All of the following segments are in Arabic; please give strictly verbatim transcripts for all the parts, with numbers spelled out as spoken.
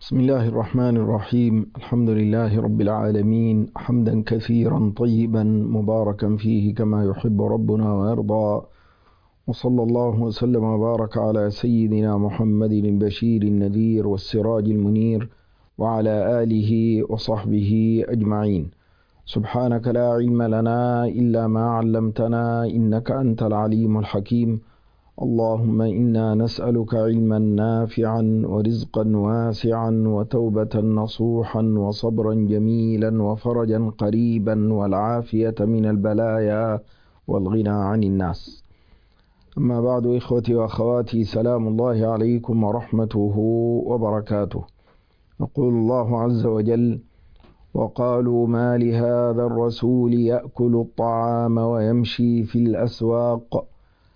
بسم الله الرحمن الرحيم. الحمد لله رب العالمين، حمدا كثيرا طيبا مباركا فيه كما يحب ربنا ويرضى، وصلى الله وسلم وبارك على سيدنا محمد البشير النذير والسراج المنير وعلى آله وصحبه أجمعين. سبحانك لا علم لنا إلا ما علمتنا إنك أنت العليم الحكيم. اللهم إنا نسألك علما نافعا ورزقا واسعا وتوبة نصوحا وصبرا جميلا وفرجا قريبا والعافية من البلايا والغنى عن الناس. أما بعد، إخوتي وأخواتي، سلام الله عليكم ورحمته وبركاته. يقول الله عز وجل: وقالوا ما لهذا الرسول يأكل الطعام ويمشي في الأسواق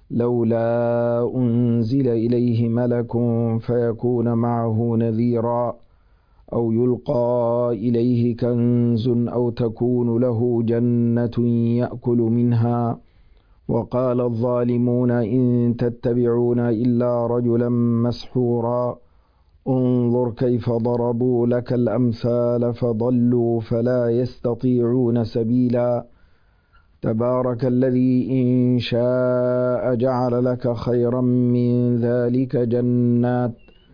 لولا أنزل إليه ملك فيكون معه نذيرا أو يلقى إليه كنز أو تكون له جنة يأكل منها وقال الظالمون إن تتبعون إلا رجلا مسحورا انظر كيف ضربوا لك الأمثال فضلوا فلا يستطيعون سبيلا تبارك الذي إن شاء جعل لك خيرا من ذلك جنات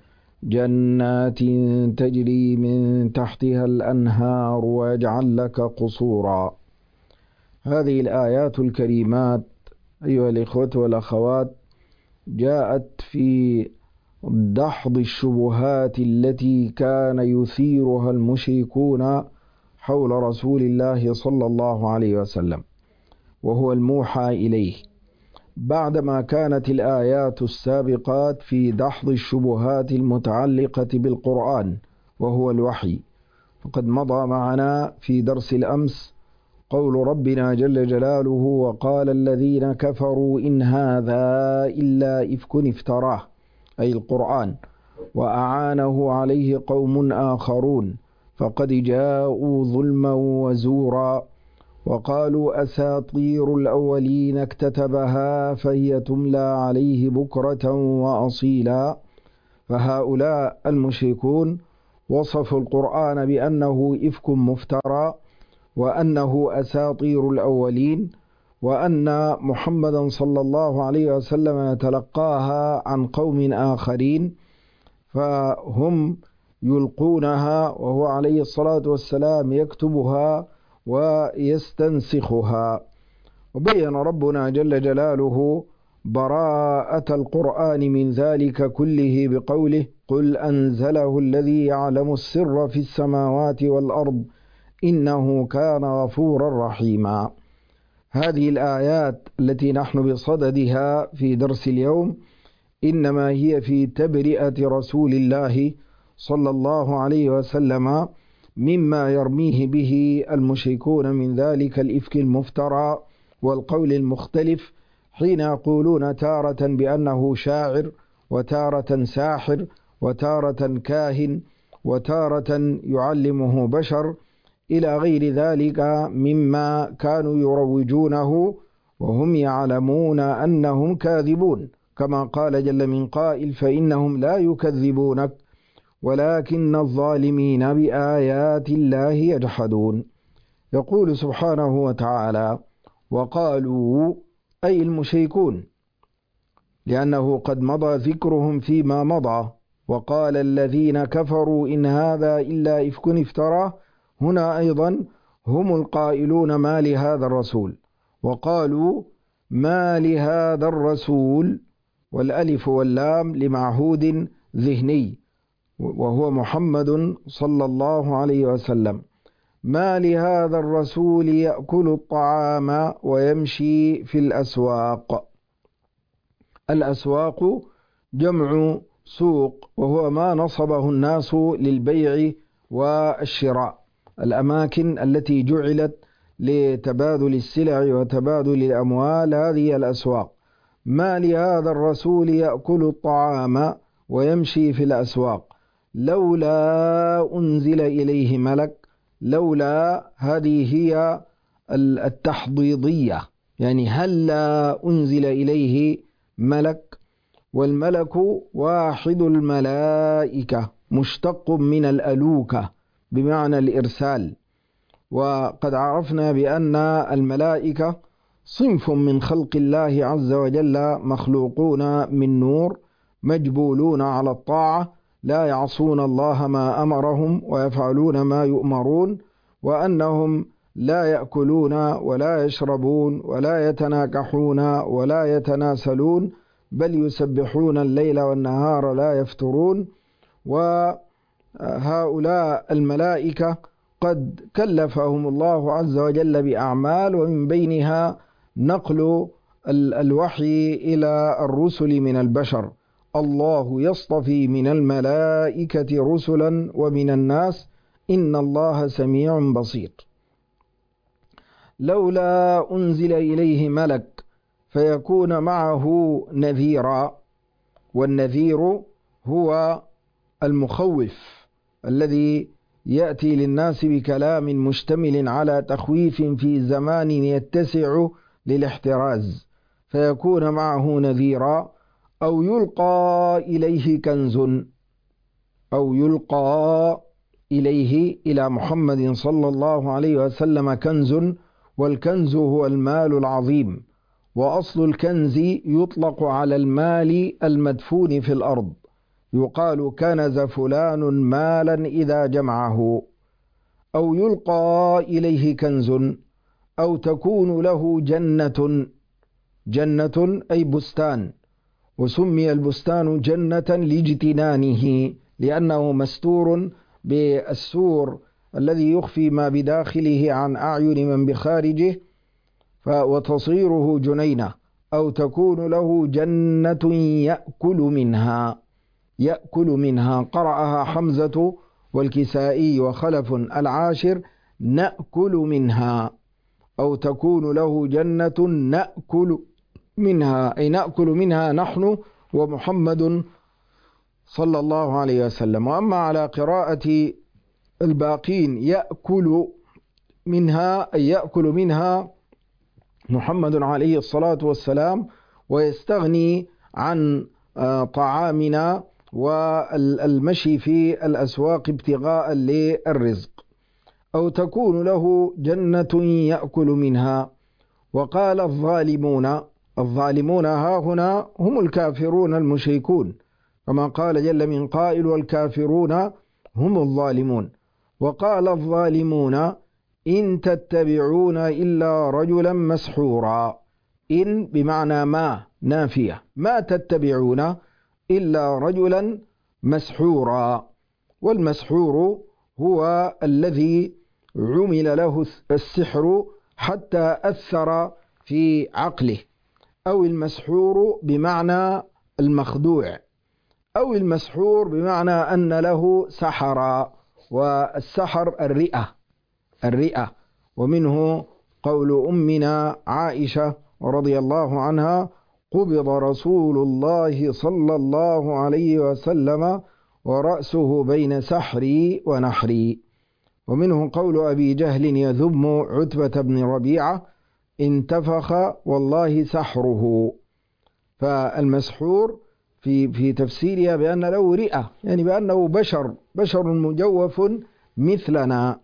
جنات تجري من تحتها الأنهار ويجعل لك قصورا. هذه الآيات الكريمات أيها الإخوة والأخوات جاءت في دحض الشبهات التي كان يثيرها المشركون حول رسول الله صلى الله عليه وسلم، وهو الموحى إليه، بعدما كانت الآيات السابقات في دحض الشبهات المتعلقة بالقرآن وهو الوحي. فقد مضى معنا في درس الأمس قول ربنا جل جلاله: وقال الذين كفروا إن هذا إلا إفك افتراه، أي القرآن، وأعانه عليه قوم آخرون فقد جاءوا ظلما وزورا وقالوا أساطير الأولين اكتتبها فهي تملى عليه بكرة وأصيلا. فهؤلاء المشركون وصفوا القرآن بأنه إفك مفترى، وأنه أساطير الأولين، وأن محمدا صلى الله عليه وسلم يتلقاها عن قوم آخرين فهم يلقونها وهو عليه الصلاة والسلام يكتبها ويستنسخها. وبين ربنا جل جلاله براءة القرآن من ذلك كله بقوله: قل أنزله الذي يعلم السر في السماوات والأرض إنه كان غفورا رحيما. هذه الآيات التي نحن بصددها في درس اليوم إنما هي في تبرئة رسول الله صلى الله عليه وسلم مما يرميه به المشركون من ذلك الإفك المفترى والقول المختلف، حين يقولون تارة بأنه شاعر، وتارة ساحر، وتارة كاهن، وتارة يعلمه بشر، إلى غير ذلك مما كانوا يروجونه وهم يعلمون أنهم كاذبون، كما قال جل من قائل: فإنهم لا يكذبونك ولكن الظالمين بآيات الله يجحدون. يقول سبحانه وتعالى: وقالوا، أي المشركون، لأنه قد مضى ذكرهم فيما مضى. وقال الذين كفروا إن هذا إلا إفك افتراه، هنا أيضا هم القائلون ما لهذا الرسول. وقالوا ما لهذا الرسول، والألف واللام لمعهود ذهني وهو محمد صلى الله عليه وسلم. ما لهذا الرسول يأكل الطعام ويمشي في الأسواق. الأسواق جمع سوق، وهو ما نصبه الناس للبيع والشراء، الأماكن التي جعلت لتبادل السلع وتبادل الأموال، هذه الأسواق. ما لهذا الرسول يأكل الطعام ويمشي في الأسواق لولا أنزل إليه ملك. لولا هذه هي التحضيضية، يعني هل لا أنزل إليه ملك، والملك واحد الملائكة مشتق من الألوكة بمعنى الإرسال. وقد عرفنا بأن الملائكة صنف من خلق الله عز وجل، مخلوقون من نور، مجبولون على الطاعة، لا يعصون الله ما أمرهم ويفعلون ما يؤمرون، وأنهم لا يأكلون ولا يشربون ولا يتناكحون ولا يتناسلون، بل يسبحون الليل والنهار لا يفترون. وهؤلاء الملائكة قد كلفهم الله عز وجل بأعمال، ومن بينها نقل الوحي إلى الرسل من البشر. الله يصطفي من الملائكة رسلا ومن الناس إن الله سميع بصير. لولا أنزل إليه ملك فيكون معه نذيرا، والنذير هو المخوف الذي يأتي للناس بكلام مشتمل على تخويف في زمان يتسع للاحتراز، فيكون معه نذيرا. أو يلقى إليه كنز، أو يلقى إليه إلى محمد صلى الله عليه وسلم كنز، والكنز هو المال العظيم، وأصل الكنز يطلق على المال المدفون في الأرض، يقال كنز فلان مالا إذا جمعه. أو يلقى إليه كنز، أو تكون له جنة، جنة أي بستان، وسمي البستان جنة لاجتنانه لأنه مستور بالسور الذي يخفي ما بداخله عن أعين من بخارجه، وتصيره جنينة. أو تكون له جنة يأكل منها، يأكل منها، قرأها حمزة والكسائي وخلف العاشر نأكل منها. أو تكون له جنة نأكل منها، أي نأكل منها نحن ومحمد صلى الله عليه وسلم. وأما على قراءة الباقين يأكل منها، أي يأكل منها محمد عليه الصلاة والسلام، ويستغني عن طعامنا والمشي في الأسواق ابتغاء للرزق. أو تكون له جنة يأكل منها. وقال الظالمون، الظالمون ها هنا هم الكافرون المشركون، كما قال جل من قائل والكافرون هم الظالمون. وقال الظالمون إن تتبعون إلا رجلا مسحورا، إن بمعنى ما نافية، ما تتبعون إلا رجلا مسحورا. والمسحور هو الذي عمل له السحر حتى أثر في عقله، أو المسحور بمعنى المخدوع، أو المسحور بمعنى أن له سحرا، والسحر الرئة، الرئة. ومنه قول أمنا عائشة رضي الله عنها قبض رسول الله صلى الله عليه وسلم ورأسه بين سحري ونحري. ومنه قول أبي جهل يذم عتبة بن ربيعة انتفخ والله سحره. فالمسحور في في تفسيرها بأن له رئة، يعني بأنه بشر بشر مجوف مثلنا.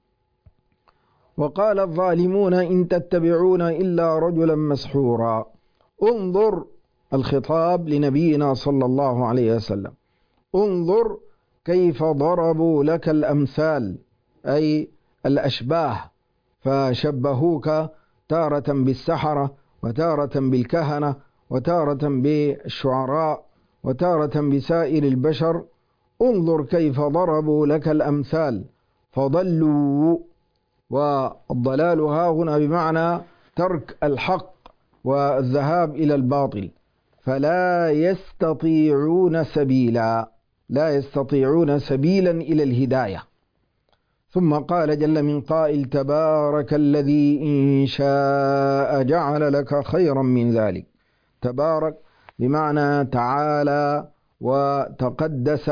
وقال الظالمون إن تتبعون إلا رجلا مسحورا. انظر، الخطاب لنبينا صلى الله عليه وسلم، انظر كيف ضربوا لك الأمثال، أي الأشباه، فشبهوك تارة بالسحرة، وتارة بالكهنة، وتارة بالشعراء، وتارة بسائر البشر. انظر كيف ضربوا لك الأمثال فضلوا. والضلال ها هنا بمعنى ترك الحق والذهاب إلى الباطل، فلا يستطيعون سبيلا، لا يستطيعون سبيلا إلى الهداية. ثم قال جل من قائل تبارك الذي إن شاء جعل لك خيرا من ذلك. تبارك بمعنى تعالى وتقدس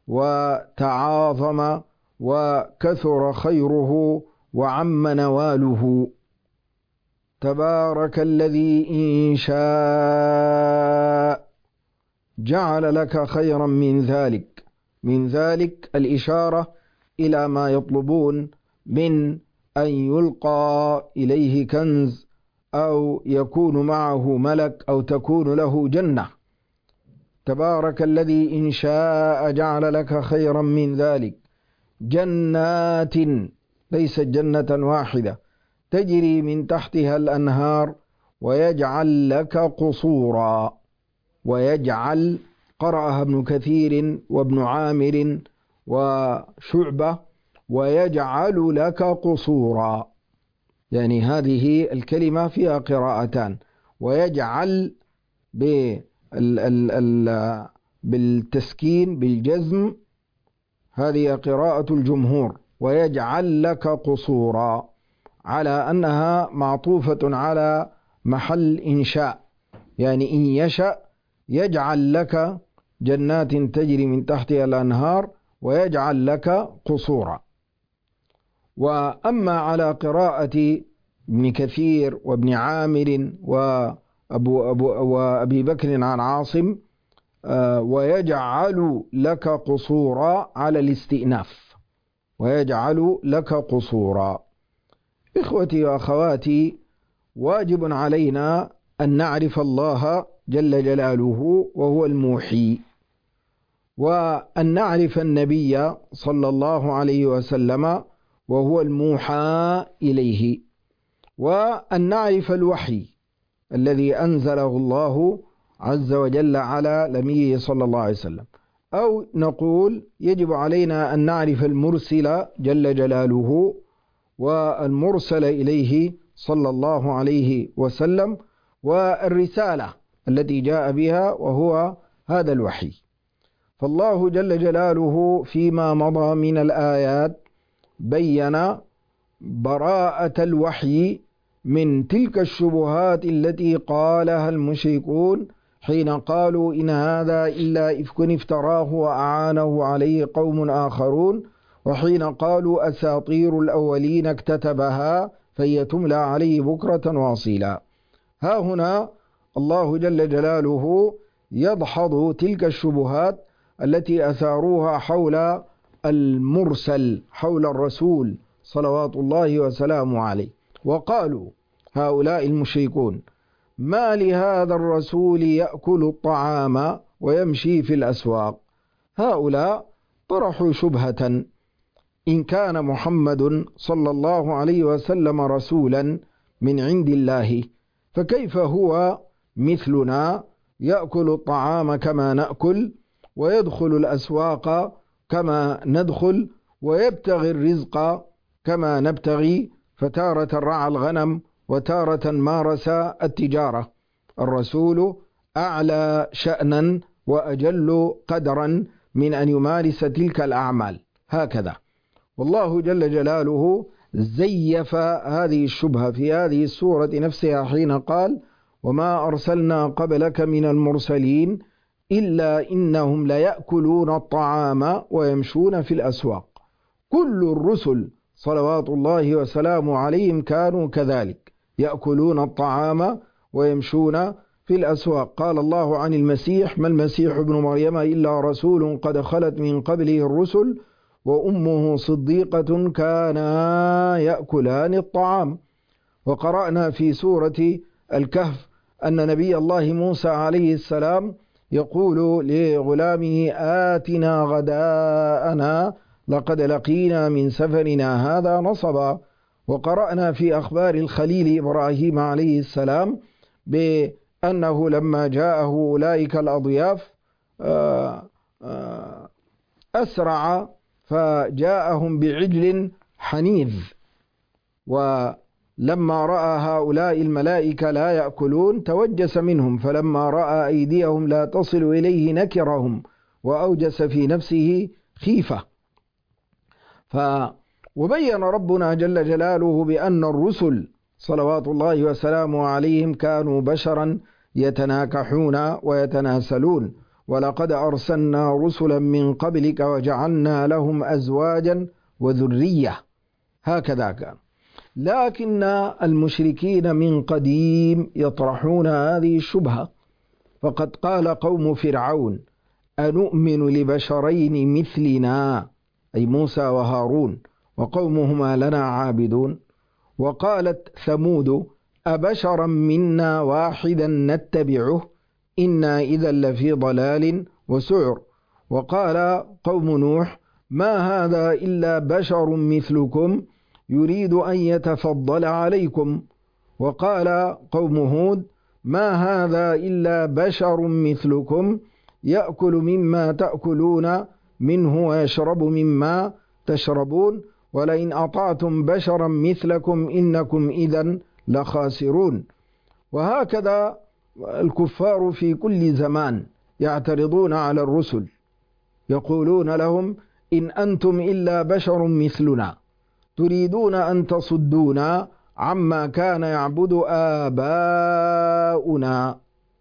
وتعاظم وكثر خيره وعم نواله. تبارك الذي إن شاء جعل لك خيرا من ذلك، من ذلك الإشارة إلى ما يطلبون من أن يلقى إليه كنز أو يكون معه ملك أو تكون له جنة. تبارك الذي إن شاء جعل لك خيرا من ذلك جنات، ليست جنة واحدة، تجري من تحتها الأنهار، ويجعل لك قصورا. ويجعل قرأها ابن كثير وابن عامر وشعبة، ويجعل لك قصورا، يعني هذه الكلمة فيها قراءتان، ويجعل بالتسكين بالجزم، هذه قراءة الجمهور، ويجعل لك قصورا، على أنها معطوفة على محل إنشاء، يعني إن يشأ يجعل لك جنات تجري من تحتها الأنهار ويجعل لك قصورا. وأما على قراءة ابن كثير وابن عامر وأبو أبو وأبي بكر عن عاصم ويجعل لك قصورا على الاستئناف، ويجعل لك قصورا. إخوتي وأخواتي، واجب علينا أن نعرف الله جل جلاله وهو الموحي، وأن نعرف النبي صلى الله عليه وسلم وهو الموحى إليه، وأن نعرف الوحي الذي أنزله الله عز وجل على نبيه صلى الله عليه وسلم، أو نقول يجب علينا أن نعرف المرسل جل جلاله والمرسل إليه صلى الله عليه وسلم، والرسالة التي جاء بها وهو هذا الوحي. فالله جل جلاله فيما مضى من الآيات بين براءة الوحي من تلك الشبهات التي قالها المشركون حين قالوا إن هذا إلا إفك افتراه وأعانه عليه قوم آخرون، وحين قالوا أساطير الأولين اكتتبها فهي تملى عليه بكرة واصيلا. ها هنا الله جل جلاله يدحض تلك الشبهات التي أثاروها حول المرسل، حول الرسول صلوات الله وسلامه عليه. وقالوا هؤلاء المشركون: ما لهذا الرسول يأكل الطعام ويمشي في الأسواق. هؤلاء طرحوا شبهة: إن كان محمد صلى الله عليه وسلم رسولا من عند الله، فكيف هو مثلنا يأكل الطعام كما نأكل، ويدخل الأسواق كما ندخل، ويبتغي الرزق كما نبتغي، فتارة رعى الغنم وتارة مارس التجارة. الرسول أعلى شأنا وأجل قدرا من أن يمارس تلك الأعمال، هكذا. والله جل جلاله زيف هذه الشبهة في هذه السورة نفسها حين قال: وما أرسلنا قبلك من المرسلين إلا إنهم ليأكلون الطعام ويمشون في الأسواق. كل الرسل صلوات الله وسلامه عليهم كانوا كذلك، يأكلون الطعام ويمشون في الأسواق. قال الله عن المسيح: ما المسيح ابن مريم إلا رسول قد خلت من قبله الرسل وأمه صديقة كانا يأكلان الطعام. وقرأنا في سورة الكهف أن نبي الله موسى عليه السلام يقول لغلامه: آتنا غداءنا لقد لقينا من سفرنا هذا نصبا. وقرأنا في أخبار الخليل إبراهيم عليه السلام بأنه لما جاءه أولئك الأضياف أسرع فجاءهم بعجل حنيذ، ولما رأى هؤلاء الملائكة لا يأكلون توجس منهم، فلما رأى أيديهم لا تصل إليه نكرهم وأوجس في نفسه خيفة. ف وبين ربنا جل جلاله بأن الرسل صلوات الله وسلامه عليهم كانوا بشرا يتناكحون ويتناسلون: ولقد أرسلنا رسلا من قبلك وجعلنا لهم أزواجا وذرية. هكذا كان. لكن المشركين من قديم يطرحون هذه الشبهة، فقد قال قوم فرعون: أنؤمن لبشرين مثلنا، أي موسى وهارون وقومهما لنا عابدون. وقالت ثمود أبشرا منا واحدا نتبعه إنا إذا لفي ضلال وسعر. وقال قوم نوح ما هذا إلا بشر مثلكم يريد أن يتفضل عليكم. وقال قوم هود ما هذا إلا بشر مثلكم يأكل مما تأكلون منه ويشرب مما تشربون ولئن أطعتم بشرا مثلكم إنكم إذا لخاسرون. وهكذا الكفار في كل زمان يعترضون على الرسل، يقولون لهم إن أنتم إلا بشر مثلنا تريدون أن تصدونا عما كان يعبد آباؤنا.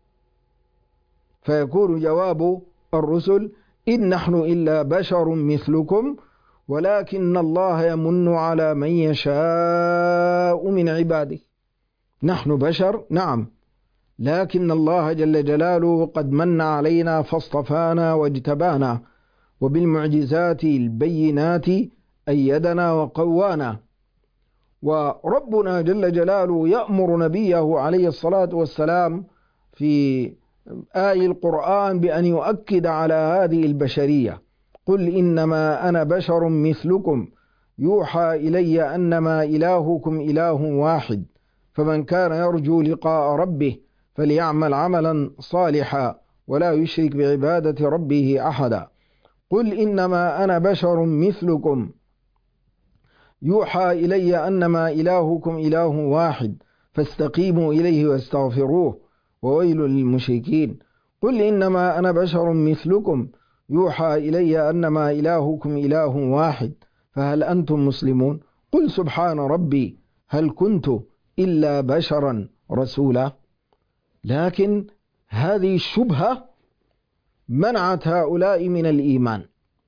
فيكون جواب الرسل إن نحن إلا بشر مثلكم ولكن الله يمن على من يشاء من عباده. نحن بشر نعم، لكن الله جل جلاله قد من علينا فاصطفانا واجتبانا، وبالمعجزات البينات أيدنا وقوانا. وربنا جل جلاله يأمر نبيه عليه الصلاة والسلام في آي القرآن بأن يؤكد على هذه البشرية. قل إنما أنا بشر مثلكم يوحى إلي أنما إلهكم إله واحد فمن كان يرجو لقاء ربه فليعمل عملا صالحا ولا يشرك بعبادة ربه أحدا. قل إنما أنا بشر مثلكم يوحى إلي أنما إلهكم إله واحد فاستقيموا إليه واستغفروه وويل للمشركين. قل إنما أنا بشر مثلكم يوحى إلي أنما إلهكم إله واحد فهل أنتم مسلمون؟ قل سبحان ربي هل كنت إلا بشرا رسولا. لكن هذه الشبهة منعت هؤلاء من الإيمان.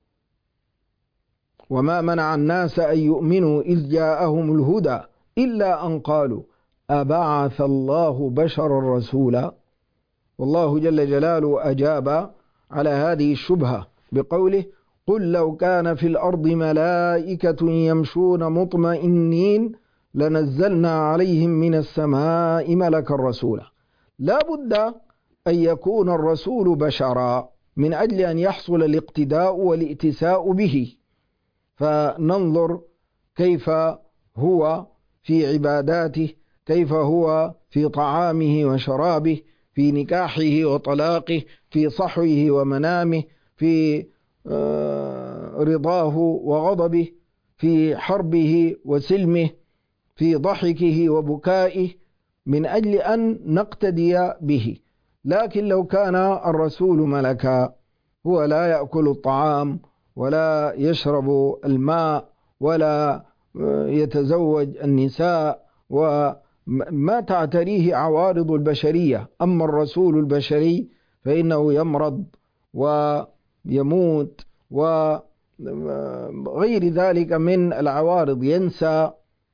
وما منع الناس أن يؤمنوا إذ جاءهم الهدى إلا أن قالوا أبعث الله بشرا رسولا. والله جل جلاله أجاب على هذه الشبهة بقوله قل لو كان في الأرض ملائكة يمشون مطمئنين لنزلنا عليهم من السماء ملكا رسولا. لا بد أن يكون الرسول بشرا من أجل أن يحصل الاقتداء والائتساء به. فننظر كيف هو في عباداته، كيف هو في طعامه وشرابه، في نكاحه وطلاقه، في صحوه ومنامه، في رضاه وغضبه، في حربه وسلمه، في ضحكه وبكائه، من أجل أن نقتدي به. لكن لو كان الرسول ملكا هو لا يأكل الطعام ولا يشرب الماء ولا يتزوج النساء وما تعتريه عوارض البشرية. أما الرسول البشري فإنه يمرض ويموت وغير ذلك من العوارض، ينسى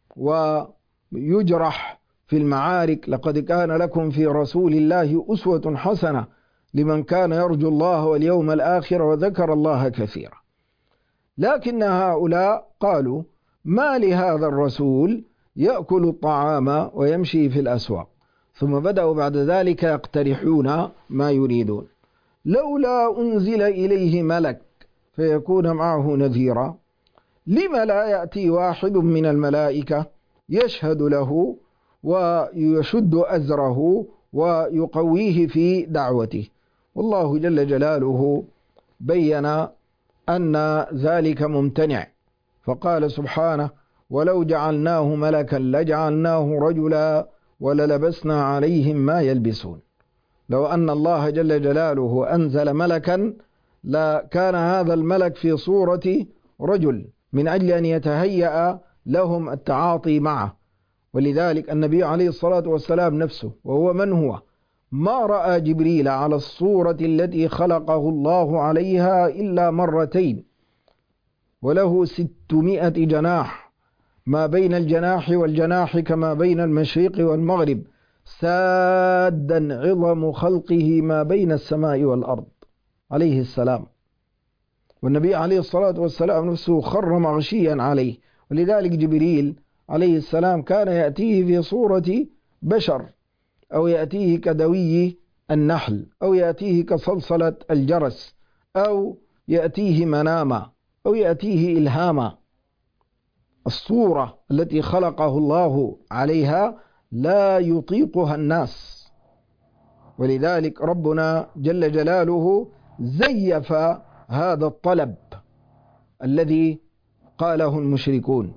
ويجرح في المعارك. لقد كان لكم في رسول الله أسوة حسنة لمن كان يرجو الله واليوم الآخر وذكر الله كثيرا. لكن هؤلاء قالوا ما لهذا الرسول يأكل الطعام ويمشي في الأسواق، ثم بدأوا بعد ذلك يقترحون ما يريدون. لولا أنزل إليه ملك فيكون معه نذيرا. لم لا يأتي واحد من الملائكة يشهد له ويشد أزره ويقويه في دعوته؟ والله جل جلاله بين أن ذلك ممتنع، فقال سبحانه ولو جعلناه ملكا لجعلناه رجلا وللبسنا عليهم ما يلبسون. لو أن الله جل جلاله أنزل ملكا لكان هذا الملك في صورة رجل من أجل أن يتهيأ لهم التعاطي معه. ولذلك النبي عليه الصلاة والسلام نفسه وهو من هو ما رأى جبريل على الصورة التي خلقه الله عليها إلا مرتين، وله ستمائة جناح، ما بين الجناح والجناح كما بين المشرق والمغرب، سادا عظم خلقه ما بين السماء والأرض. عليه السلام، والنبي عليه الصلاة والسلام نفسه خر مغشيا عليه، ولذلك جبريل عليه السلام كان يأتيه في صورة بشر، أو يأتيه كدوي النحل، أو يأتيه كصلصلة الجرس، أو يأتيه مناما، أو يأتيه إلهاما. الصورة التي خلقه الله عليها لا يطيقها الناس، ولذلك ربنا جل جلاله زيف هذا الطلب الذي قاله المشركون.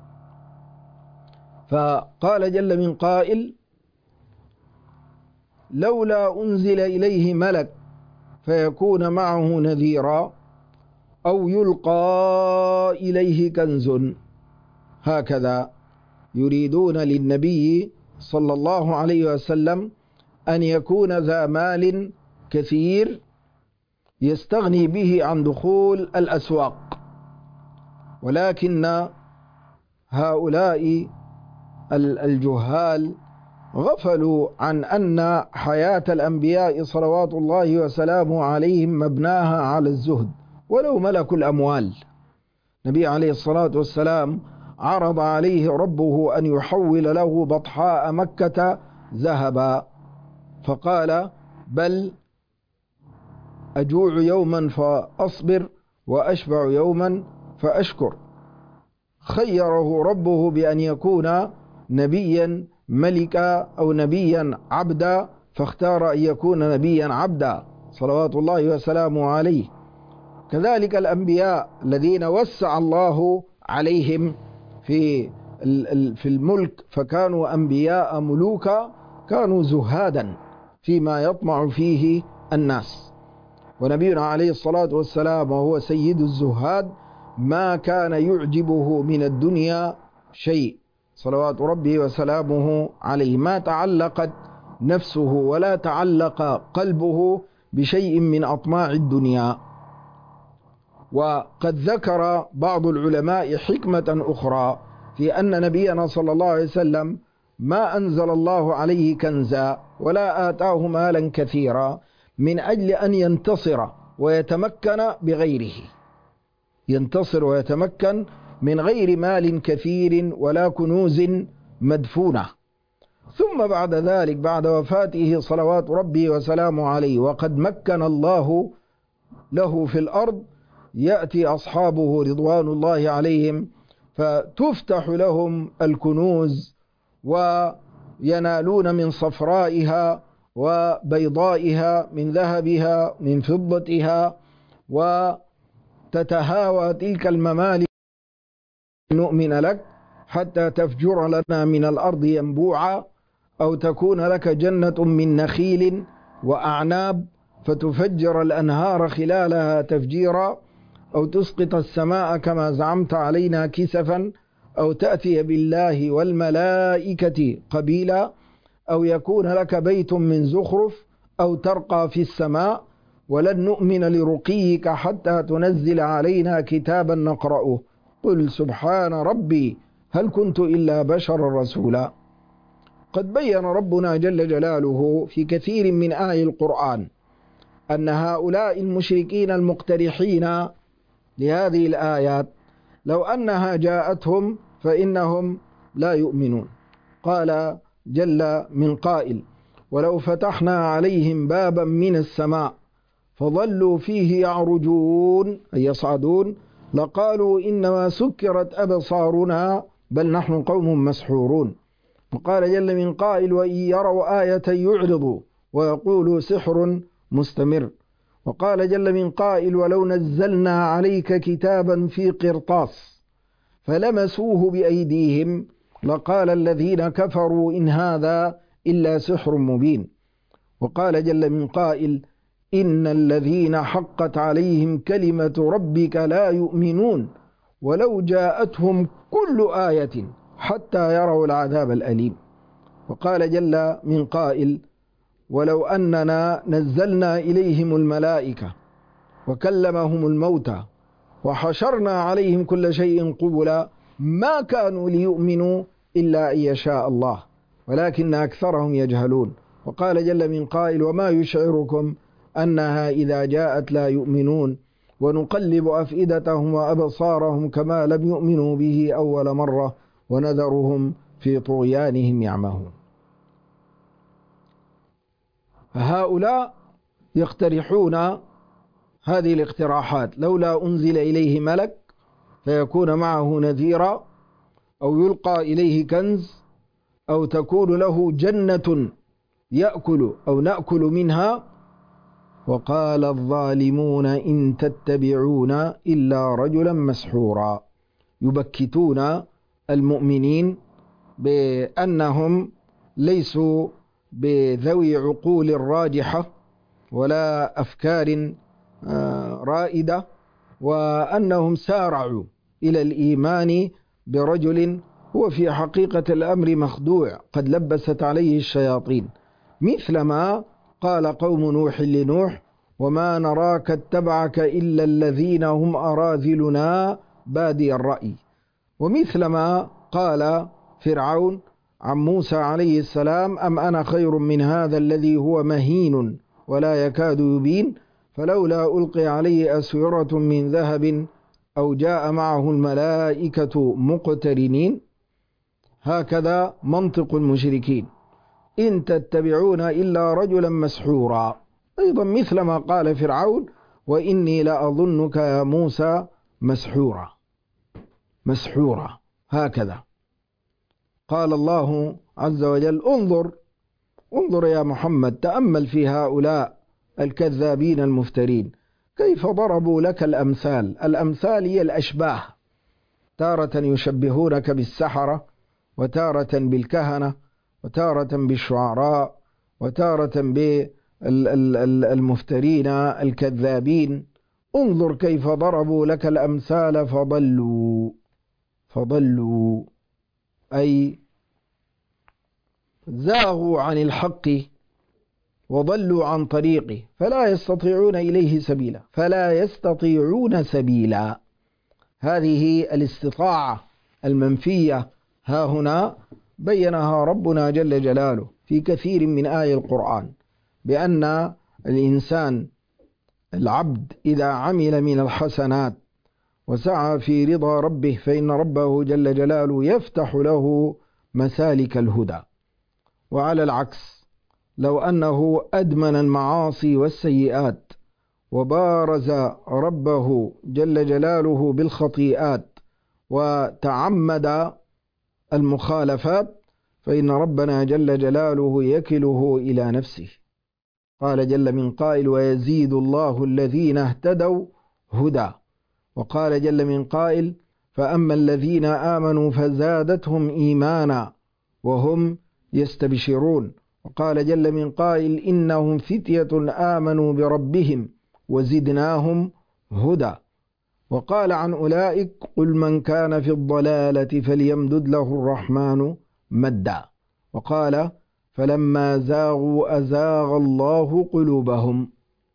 فقال جل من قائل: لولا أنزل إليه ملك فيكون معه نذيرا أو يلقى إليه كنز. هكذا يريدون للنبي صلى الله عليه وسلم أن يكون ذا مال كثير يستغني به عن دخول الأسواق، ولكن هؤلاء الجهال غفلوا عن أن حياة الأنبياء صلوات الله وسلامه عليهم مبناها على الزهد ولو ملكوا الأموال. النبي عليه الصلاة والسلام عرض عليه ربه أن يحول له بطحاء مكة ذهبا، فقال: بل أجوع يوما فأصبر وأشبع يوما فأشكر. خيره ربه بأن يكون نبيا ملكا أو نبيا عبدا، فاختار أن يكون نبيا عبدا صلوات الله وسلامه عليه. كذلك الأنبياء الذين وسع الله عليهم في في الملك فكانوا أنبياء ملوكا، كانوا زهادا فيما يطمع فيه الناس. ونبينا عليه الصلاة والسلام وهو سيد الزهاد ما كان يعجبه من الدنيا شيء صلوات ربه وسلامه عليه، ما تعلقت نفسه ولا تعلق قلبه بشيء من أطماع الدنيا. وقد ذكر بعض العلماء حكمة أخرى في أن نبينا صلى الله عليه وسلم ما أنزل الله عليه كنزا ولا آتاه مالا كثيرا من أجل أن ينتصر ويتمكن بغيره، ينتصر ويتمكن من غير مال كثير ولا كنوز مدفونة. ثم بعد ذلك بعد وفاته صلوات ربي وسلامه عليه وقد مكن الله له في الأرض، يأتي أصحابه رضوان الله عليهم فتفتح لهم الكنوز وينالون من صفرائها وبيضائها، من ذهبها من فضتها، وتتهاوى تلك الممالك: نؤمن لك حتى تفجر لنا من الأرض ينبوعا، أو تكون لك جنة من نخيل وأعناب فتفجر الأنهار خلالها تفجيرا، أو تسقط السماء كما زعمت علينا كسفا، أو تأتي بالله والملائكة قبيلا، أو يكون لك بيت من زخرف، أو ترقى في السماء، ولن نؤمن لرقيك حتى تنزل علينا كتابا نقرأه، قل سبحان ربي هل كنت إلا بشرا رسولا. قد بين ربنا جل جلاله في كثير من آي القرآن أن هؤلاء المشركين المقترحين لهذه الآيات لو أنها جاءتهم فإنهم لا يؤمنون. قال جل من قائل: ولو فتحنا عليهم بابا من السماء فظلوا فيه يعرجون أي يصعدون لقالوا إنما سكرت أبصارنا بل نحن قوم مسحورون. وقال جل من قائل: وإن يروا آية يعرضوا ويقولوا سحر مستمر. وقال جل من قائل: ولو نزلنا عليك كتابا في قرطاس فلمسوه بأيديهم لقال الذين كفروا إن هذا إلا سحر مبين. وقال جل من قائل: إن الذين حقت عليهم كلمة ربك لا يؤمنون ولو جاءتهم كل آية حتى يروا العذاب الأليم. وقال جل من قائل: ولو أننا نزلنا إليهم الملائكة وكلمهم الموتى وحشرنا عليهم كل شيء قبلا ما كانوا ليؤمنوا إلا أن يشاء الله ولكن أكثرهم يجهلون. وقال جل من قائل: وما يشعركم أنها إذا جاءت لا يؤمنون ونقلب أفئدتهم وأبصارهم كما لم يؤمنوا به أول مرة ونذرهم في طغيانهم يعمهون. فهؤلاء يقترحون هذه الاقتراحات: لولا أنزل إليه ملك فيكون معه نذيرا، أو يلقى إليه كنز، أو تكون له جنة يأكل أو نأكل منها. وقال الظالمون إن تتبعون إلا رجلا مسحورا، يبكتون المؤمنين بأنهم ليسوا بذوي عقول راجحة ولا أفكار رائدة، وأنهم سارعوا إلى الإيمان برجل هو في حقيقة الأمر مخدوع قد لبست عليه الشياطين، مثلما قال قوم نوح لنوح: وما نراك اتبعك إلا الذين هم أراذلنا بادي الرأي. ومثلما قال فرعون عن موسى عليه السلام: أم أنا خير من هذا الذي هو مهين ولا يكاد يبين، فلولا ألقي عليه أسورة من ذهب أو جاء معه الملائكة مقترنين. هكذا منطق المشركين: إن تتبعون إلا رجلا مسحورا. أيضا مثلما قال فرعون: وإني لأظنك يا موسى مسحورا مسحورا. هكذا قال الله عز وجل: انظر انظر يا محمد، تأمل في هؤلاء الكذابين المفترين كيف ضربوا لك الأمثال. الأمثال هي الأشباه، تارة يشبهونك بالسحرة، وتارة بالكهنة، وتارة بالشعراء، وتارة بالمفترين الكذابين. انظر كيف ضربوا لك الأمثال فضلوا فضلوا أي زاغوا عن الحق وضلوا عن طريقه، فلا يستطيعون إليه سبيلا فلا يستطيعون سبيلا. هذه الاستطاعة المنفية ها هنا بينها ربنا جل جلاله في كثير من آي القرآن، بأن الإنسان العبد إذا عمل من الحسنات وسعى في رضا ربه فإن ربه جل جلاله يفتح له مسالك الهدى. وعلى العكس، لو أنه أدمن المعاصي والسيئات وبارز ربه جل جلاله بالخطيئات وتعمد المخالفات فإن ربنا جل جلاله يكله إلى نفسه. قال جل من قائل: ويزيد الله الذين اهتدوا هدى. وقال جل من قائل: فأما الذين آمنوا فزادتهم إيمانا وهم يستبشرون. وقال جل من قائل: إنهم فتية آمنوا بربهم وزدناهم هدى. وقال عن أولئك: قل من كان في الضلالة فليمدد له الرحمن مدا. وقال: فلما زاغوا أزاغ الله قلوبهم.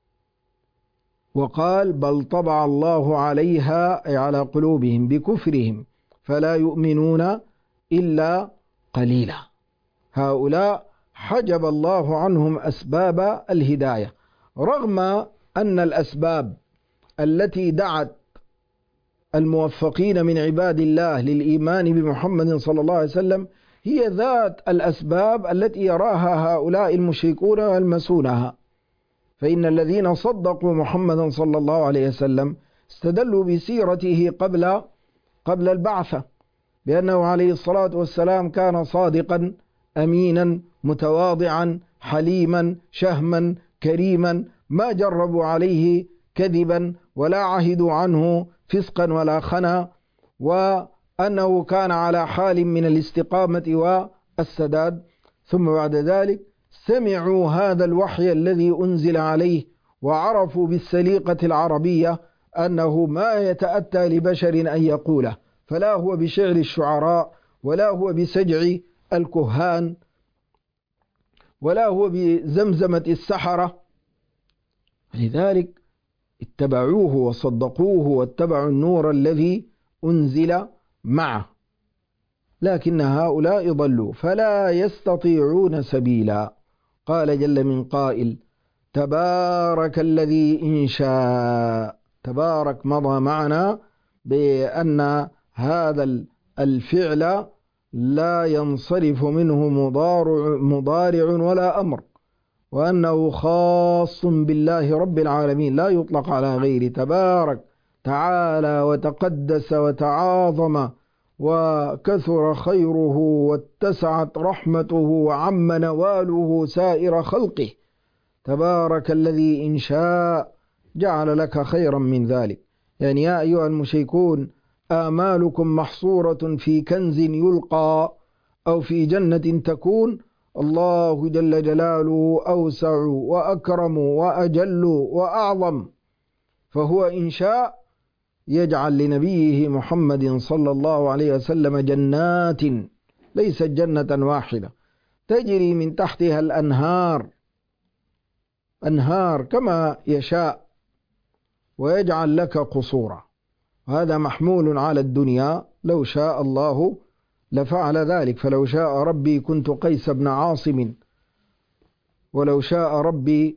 وقال: بل طبع الله عليها أي على قلوبهم بكفرهم فلا يؤمنون إلا قليلا. هؤلاء حجب الله عنهم أسباب الهداية، رغم أن الأسباب التي دعت الموفقين من عباد الله للإيمان بمحمد صلى الله عليه وسلم هي ذات الأسباب التي يراها هؤلاء المشركون ويلمسونها. فإن الذين صدقوا محمدا صلى الله عليه وسلم استدلوا بسيرته قبل قبل البعثة، بأنه عليه الصلاة والسلام كان صادقا أمينا متواضعا حليما شهما كريما، ما جربوا عليه كذبا ولا عهدوا عنه فسقا ولا خنا، وأنه كان على حال من الاستقامة والسداد. ثم بعد ذلك سمعوا هذا الوحي الذي أنزل عليه وعرفوا بالسليقة العربية أنه ما يتأتى لبشر أن يقوله، فلا هو بشعر الشعراء ولا هو بسجع الكهان ولا هو بزمزمة السحرة. لذلك اتبعوه وصدقوه واتبعوا النور الذي أنزل معه. لكن هؤلاء ضلوا فلا يستطيعون سبيلا. قال جل من قائل: تبارك الذي إن شاء. تبارك مضى معنا بأن هذا الفعل لا ينصرف منه مضارع, مضارع ولا أمر، وأنه خاص بالله رب العالمين، لا يطلق على غيره. تبارك تعالى وتقدس وتعاظم وكثر خيره واتسعت رحمته وعم نواله سائر خلقه. تبارك الذي إن شاء جعل لك خيرا من ذلك. يعني يا أيها المشركون، آمالكم محصورة في كنز يلقى أو في جنة تكون، الله جل جلاله أوسع وأكرم وأجل وأعظم، فهو إن شاء يجعل لنبيه محمد صلى الله عليه وسلم جنات، ليست جنة واحدة، تجري من تحتها الأنهار أنهار كما يشاء، ويجعل لك قصورا. هذا محمول على الدنيا، لو شاء الله لفعل ذلك. فلو شاء ربي كنت قيس بن عاصم، ولو شاء ربي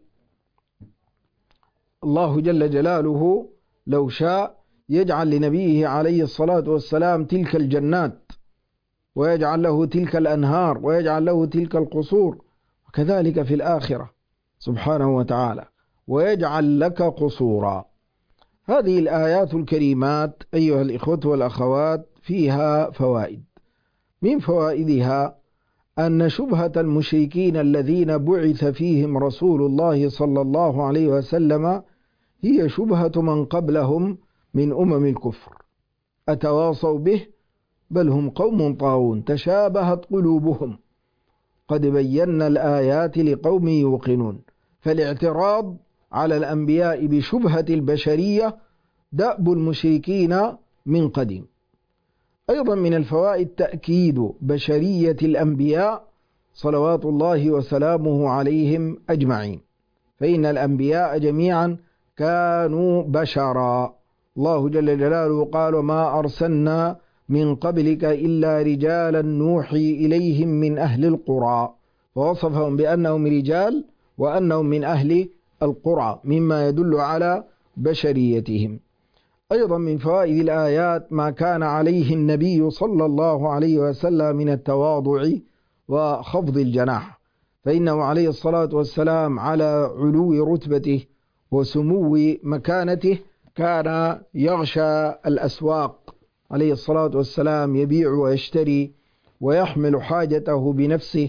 الله جل جلاله لو شاء يجعل لنبيه عليه الصلاة والسلام تلك الجنات، ويجعل له تلك الأنهار، ويجعل له تلك القصور، وكذلك في الآخرة سبحانه وتعالى، ويجعل لك قصورا. هذه الآيات الكريمات أيها الإخوة والأخوات فيها فوائد. من فوائدها أن شبهة المشركين الذين بعث فيهم رسول الله صلى الله عليه وسلم هي شبهة من قبلهم من أمم الكفر، أتواصوا به بل هم قوم طاغون تشابهت قلوبهم، قد بينا الآيات لقوم يوقنون. فالاعتراض على الأنبياء بشبهة البشرية دأب المشركين من قديم. أيضا من الفوائد تأكيد بشرية الأنبياء صلوات الله وسلامه عليهم أجمعين، فإن الأنبياء جميعا كانوا بشرا. الله جل جلاله قال: ما أرسلنا من قبلك إلا رجالا نوحي إليهم من أهل القرى، فوصفهم بأنهم رجال وأنهم من أهل القرى، مما يدل على بشريتهم. أيضا من فوائد الآيات ما كان عليه النبي صلى الله عليه وسلم من التواضع وخفض الجناح، فإنه عليه الصلاة والسلام على علو رتبته وسمو مكانته كان يغشى الأسواق عليه الصلاة والسلام، يبيع ويشتري ويحمل حاجته بنفسه،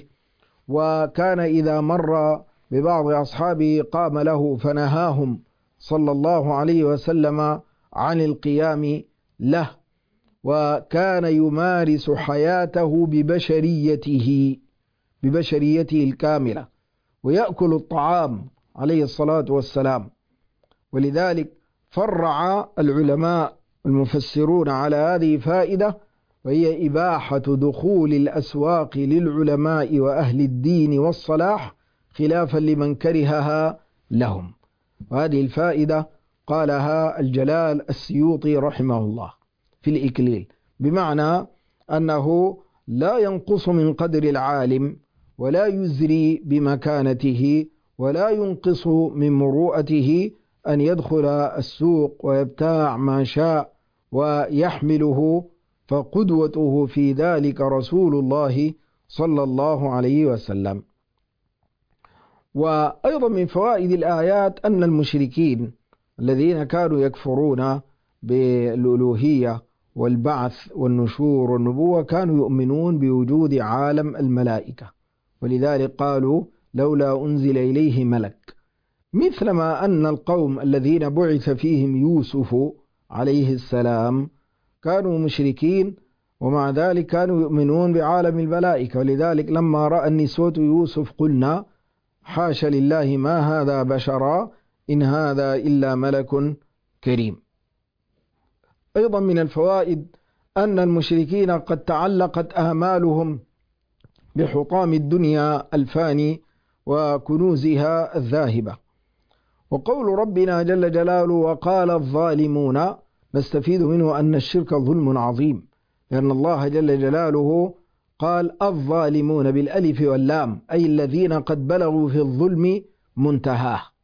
وكان إذا مر ببعض أصحابه قام له فنهاهم صلى الله عليه وسلم عن القيام له، وكان يمارس حياته ببشريته ببشريته الكاملة، ويأكل الطعام عليه الصلاة والسلام. ولذلك فرع العلماء المفسرون على هذه فائدة، وهي إباحة دخول الأسواق للعلماء وأهل الدين والصلاح خلافا لمن كرهها لهم. وهذه الفائدة قالها الجلال السيوطي رحمه الله في الإكليل، بمعنى أنه لا ينقص من قدر العالم ولا يزري بمكانته ولا ينقص من مروءته أن يدخل السوق ويبتاع ما شاء ويحمله، فقدوته في ذلك رسول الله صلى الله عليه وسلم. وأيضا من فوائد الآيات أن المشركين الذين كانوا يكفرون بالألوهية والبعث والنشور والنبوة كانوا يؤمنون بوجود عالم الملائكة، ولذلك قالوا: لولا أنزل إليه ملك. مثلما أن القوم الذين بعث فيهم يوسف عليه السلام كانوا مشركين، ومع ذلك كانوا يؤمنون بعالم الملائكة، ولذلك لما رأى النسوة يوسف قلنا: حاش لله ما هذا بشرا إن هذا إلا ملك كريم. أيضا من الفوائد أن المشركين قد تعلقت آمالهم بحطام الدنيا الفاني وكنوزها الذاهبة. وقول ربنا جل جلاله: وقال الظالمون، نستفيد منه أن الشرك ظلم عظيم، لأن الله جل جلاله قال الظالمون بالألف واللام، أي الذين قد بلغوا في الظلم منتهاه،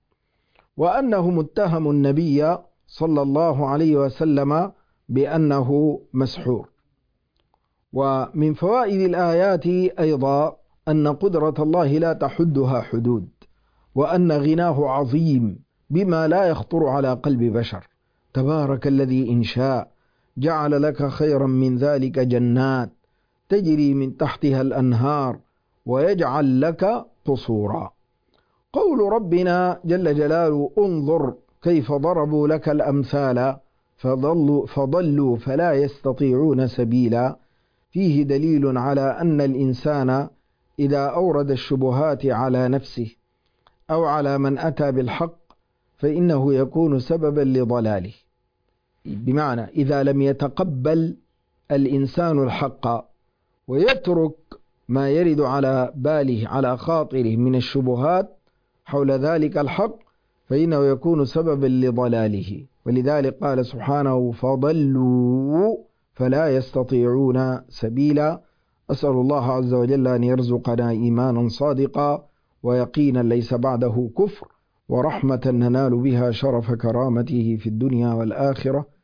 وأنهم اتهموا النبي صلى الله عليه وسلم بأنه مسحور. ومن فوائد الآيات أيضا أن قدرة الله لا تحدها حدود، وأن غناه عظيم بما لا يخطر على قلب بشر. تبارك الذي إن شاء جعل لك خيرا من ذلك جنات تجري من تحتها الأنهار ويجعل لك قصورا. قول ربنا جل جلاله: انظر كيف ضربوا لك الأمثال فضلوا, فضلوا فلا يستطيعون سبيلا، فيه دليل على أن الإنسان إذا أورد الشبهات على نفسه أو على من أتى بالحق فإنه يكون سببا لضلاله. بمعنى إذا لم يتقبل الإنسان الحق ويترك ما يرد على باله على خاطره من الشبهات حول ذلك الحق فإنه يكون سببا لضلاله. ولذلك قال سبحانه: فضلوا فلا يستطيعون سبيلا. أسأل الله عز وجل أن يرزقنا إيمانا صادقا ويقينا ليس بعده كفر، ورحمة ننال بها شرف كرامته في الدنيا والآخرة.